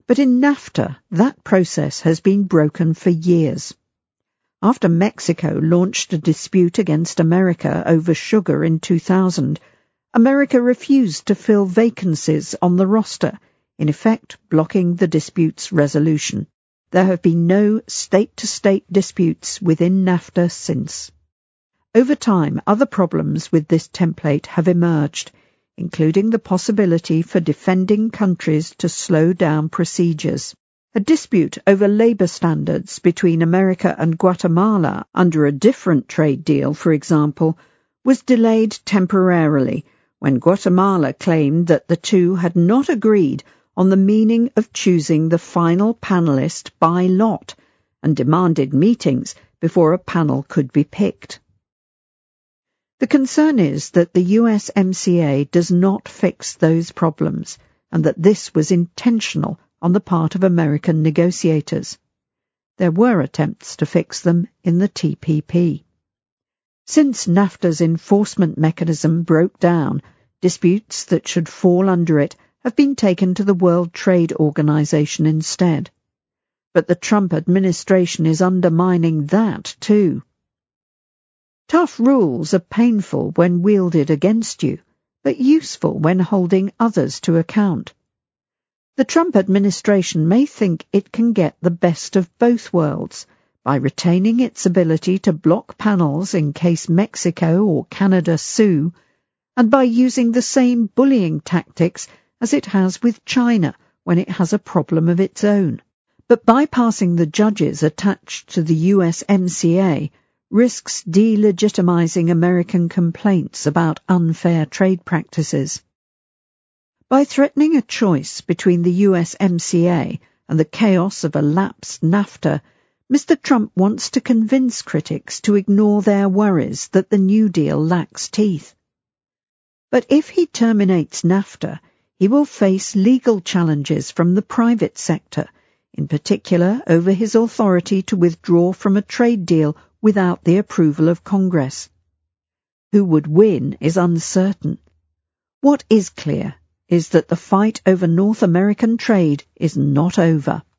But in NAFTA, that process has been broken for years. After Mexico launched a dispute against America over sugar in 2000, America refused to fill vacancies on the roster, in effect blocking the dispute's resolution. There have been no state-to-state disputes within NAFTA since. Over time, other problems with this template have emerged, including the possibility for defending countries to slow down procedures. A dispute over labour standards between America and Guatemala under a different trade deal, for example, was delayed temporarily when Guatemala claimed that the two had not agreed on the meaning of choosing the final panelist by lot and demanded meetings before a panel could be picked. The concern is that the USMCA does not fix those problems and that this was intentional on the part of American negotiators. There were attempts to fix them in the TPP. Since NAFTA's enforcement mechanism broke down, disputes that should fall under it have been taken to the World Trade Organization instead. But the Trump administration is undermining that too. Tough rules are painful when wielded against you, but useful when holding others to account. The Trump administration may think it can get the best of both worlds by retaining its ability to block panels in case Mexico or Canada sue, and by using the same bullying tactics as it has with China when it has a problem of its own. But bypassing the judges attached to the USMCA risks delegitimizing American complaints about unfair trade practices. By threatening a choice between the USMCA and the chaos of a lapsed NAFTA, Mr. Trump wants to convince critics to ignore their worries that the New Deal lacks teeth. But if he terminates NAFTA, he will face legal challenges from the private sector, in particular over his authority to withdraw from a trade deal without the approval of Congress. Who would win is uncertain. What is clear is that the fight over North American trade is not over.